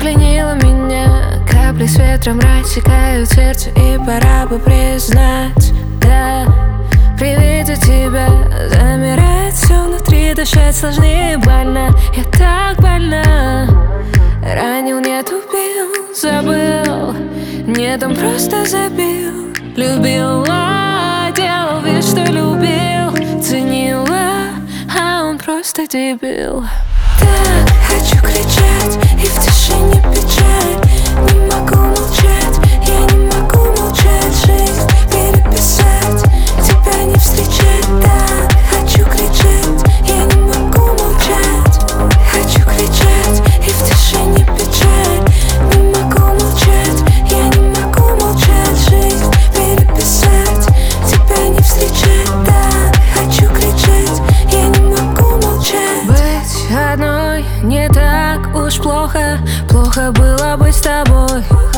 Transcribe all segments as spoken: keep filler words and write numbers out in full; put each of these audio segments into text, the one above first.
пленила меня. Капли с ветром рассекают сердце, и пора бы признать, да, при виде тебя замирает все внутри, дышать сложнее, больно. Я так больна. Ранил, нет, убил, забыл. Нет, он просто забил. Любила, делал вид, что любил. Ценила, а он просто дебил. Так хочу кричать, и в тишине печаль. Не могу молчать, я не могу молчать. Жизнь переписать, тебя не встречать. Так хочу кричать, я не могу молчать. Хочу кричать, и в тишине печаль. Не могу молчать, я не могу молчать. Жизнь переписать, тебя не встречать. Так хочу кричать, я не могу молчать. Быть одной не так уж плохо. Плохо было быть с тобой.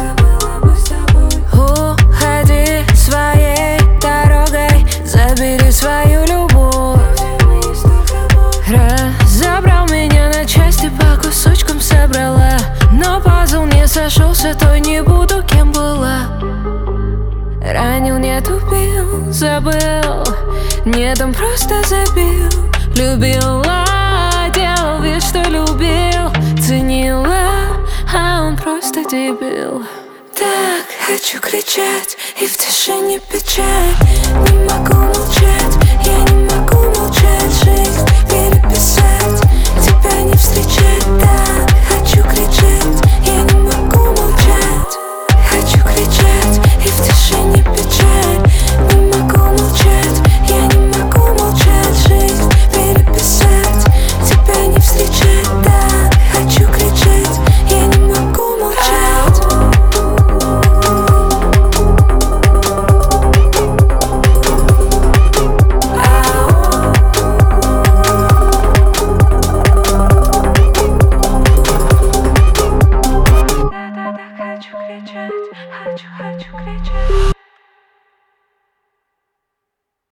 Уходи своей дорогой, забери свою любовь. Разобрал меня на части, по кусочкам собрала. Но пазл не сошелся, то не буду, кем была. Ранил, нет, убил, забыл. Нет, он просто забил. Любила, делал вид, что любил. Ценила, а он просто дебил. Так хочу кричать, и в тишине печаль.